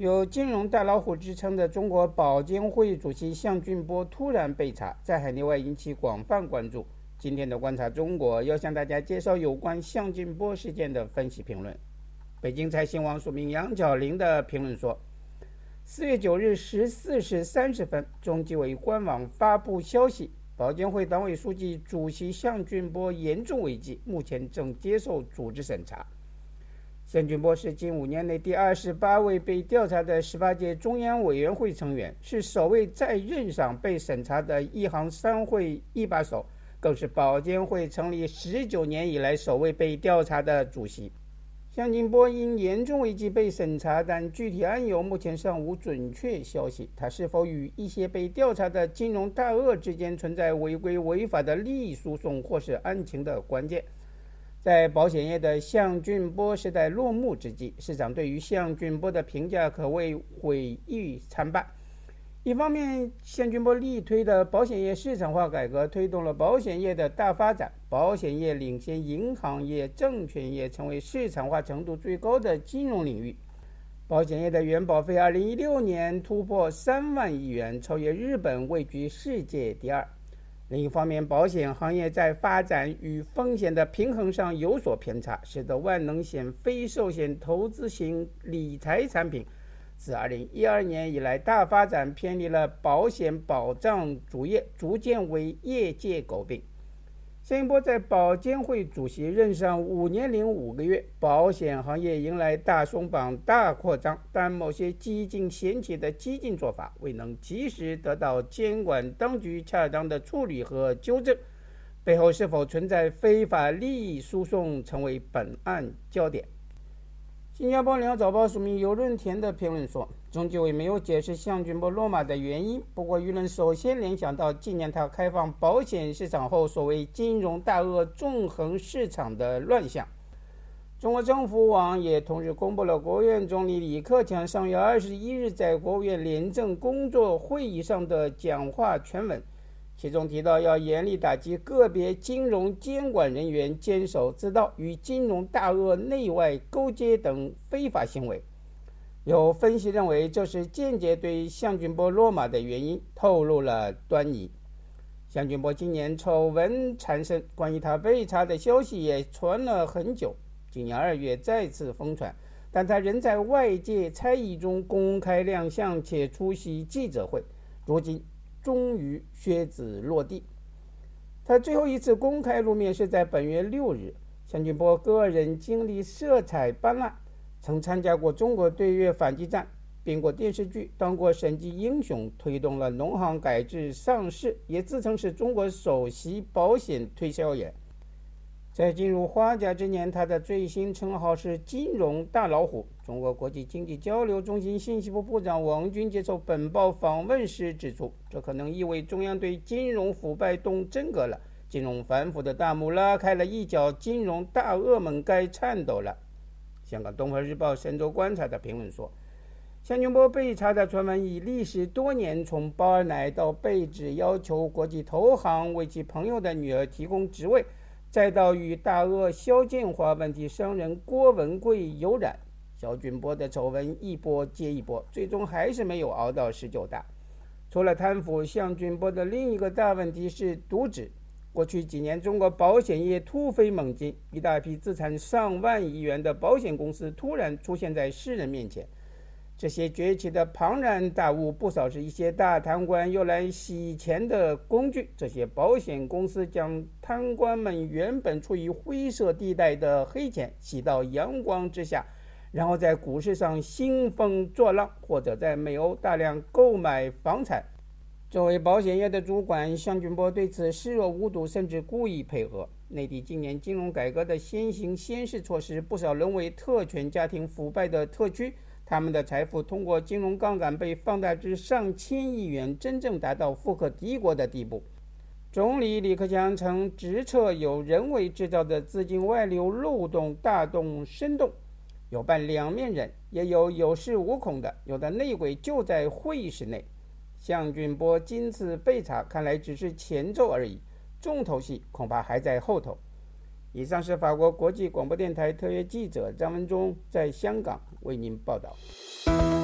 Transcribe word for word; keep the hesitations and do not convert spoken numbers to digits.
有金融大老虎之称的中国保监会主席项俊波突然被查，在海内外引起广泛关注。今天的观察中国要向大家介绍有关项俊波事件的分析评论。北京财新网署名杨巧玲的评论说，四月九日十四时三十分，中纪委官网发布消息，保监会党委书记、主席项俊波严重违纪，目前正接受组织审查。项俊波是近五年内第二十八位被调查的十八届中央委员会成员，是首位在任上被审查的一行三会一把手，更是保监会成立十九年以来首位被调查的主席。项俊波因严重违纪被审查，但具体案由目前尚无准确消息。他是否与一些被调查的金融大鳄之间存在违规违法的利益输送，或是案情的关键。在保险业的项俊波时代落幕之际，市场对于项俊波的评价可谓毁誉参半。一方面，项俊波力推的保险业市场化改革，推动了保险业的大发展，保险业领先银行业、证券业，成为市场化程度最高的金融领域。保险业的原保费二零一六年突破三万亿元，超越日本，位居世界第二。另一方面，保险行业在发展与风险的平衡上有所偏差，使得万能险、非寿险投资型理财产品自二零一二年以来大发展，偏离了保险保障主业，逐渐为业界诟病。项俊波在保监会主席任上五年零五个月，保险行业迎来大松绑、大扩张，但某些激进险企的激进做法未能及时得到监管当局恰当的处理和纠正，背后是否存在非法利益输送，成为本案焦点。新加坡联合早报署名尤润田的评论说，中纪委没有解释项俊波落马的原因，不过舆论首先联想到纪念他开放保险市场后所谓金融大鳄纵横市场的乱象。中国政府网也同日公布了国务院总理李克强上月二十一日在国务院廉政工作会议上的讲话全文，其中提到要严厉打击个别金融监管人员监守自盗与金融大鳄内外勾结等非法行为。有分析认为，这是间接对项俊波落马的原因透露了端倪。项俊波今年丑闻缠身，关于他被查的消息也传了很久，今年二月再次疯传，但他仍在外界猜疑中公开亮相且出席记者会，如今终于靴子落地。他最后一次公开露面是在本月六日。项俊波个人经历色彩斑斓，曾参加过中国对越反击战，编过电视剧，当过审计英雄，推动了农行改制上市，也自称是中国首席保险推销员。在进入花甲之年，他的最新称号是金融大老虎。中国国际经济交流中心信息部部长王军接受本报访问时指出，这可能意味中央对金融腐败动真格了，金融反腐的大幕拉开了一角，金融大鳄们该颤抖了。香港东方日报神州观察的评论说，项俊波被查的传闻已历时多年，从包二奶到被指要求国际投行为其朋友的女儿提供职位，再到与大鳄肖建华问题商人郭文贵有染，项俊波的丑闻一波接一波，最终还是没有熬到十九大。除了贪腐，项俊波的另一个大问题是渎职。过去几年，中国保险业突飞猛进，一大批资产上万亿元的保险公司突然出现在世人面前。这些崛起的庞然大物，不少是一些大贪官用来洗钱的工具。这些保险公司将贪官们原本处于灰色地带的黑钱洗到阳光之下，然后在股市上兴风作浪，或者在美欧大量购买房产。作为保险业的主管，项俊波对此视若无睹，甚至故意配合。内地今年金融改革的先行先试措施，不少沦为特权家庭腐败的特区，他们的财富通过金融杠杆被放大至上千亿元，真正达到富可敌国的地步。总理李克强曾直斥有人为制造的资金外流漏洞大洞深洞，有扮两面人，也有有恃无恐的，有的内鬼就在会议室内。项俊波今次被查，看来只是前奏而已，重头戏恐怕还在后头。以上是法国国际广播电台特约记者张文忠在香港为您报道。